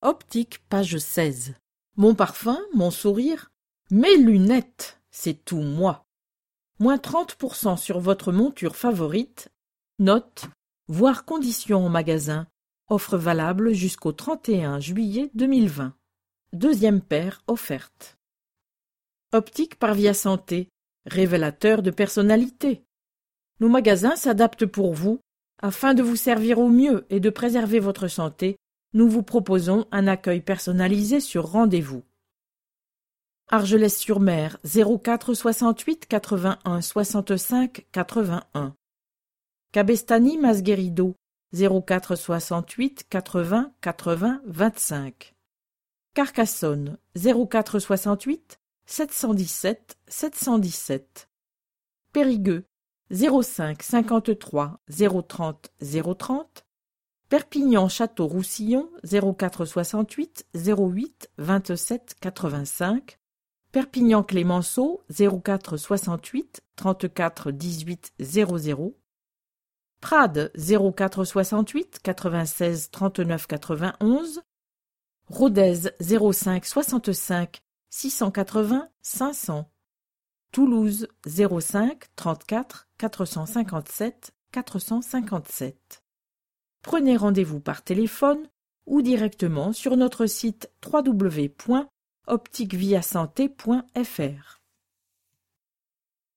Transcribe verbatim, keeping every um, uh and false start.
Optique, page seize. Mon parfum, mon sourire, mes lunettes, c'est tout moi. Moins trente pour cent sur votre monture favorite. Note, voire conditions en magasin. Offre valable jusqu'au trente et un juillet deux mille vingt. Deuxième paire offerte. Optique par Via Santé, révélateur de personnalité. Nos magasins s'adaptent pour vous. Afin de vous servir au mieux et de préserver votre santé, nous vous proposons un accueil personnalisé sur rendez-vous. Argelès-sur-Mer, zéro quatre soixante-huit quatre-vingt-un soixante-cinq quatre-vingt-un. Cabestany Masguerido, zéro quatre soixante-huit quatre-vingts quatre-vingts vingt-cinq. Carcassonne, zéro quatre soixante-huit sept cent dix-sept sept cent dix-sept. Périgueux, zéro cinq cinquante-trois zéro trente zéro trente. Perpignan-Château-Roussillon, zéro quatre soixante-huit zéro huit vingt-sept quatre-vingt-cinq. Perpignan-Clémenceau, zéro quatre soixante-huit trente-quatre dix-huit zéro zéro. Prades, zéro quatre soixante-huit quatre-vingt-seize trente-neuf quatre-vingt-onze. Rodez, zéro cinq soixante-cinq six cent quatre-vingts cinq cents. Toulouse, zéro cinq trente-quatre quatre cent cinquante-sept quatre cent cinquante-sept. Prenez rendez-vous par téléphone ou directement sur notre site w w w point optique via santé point f r.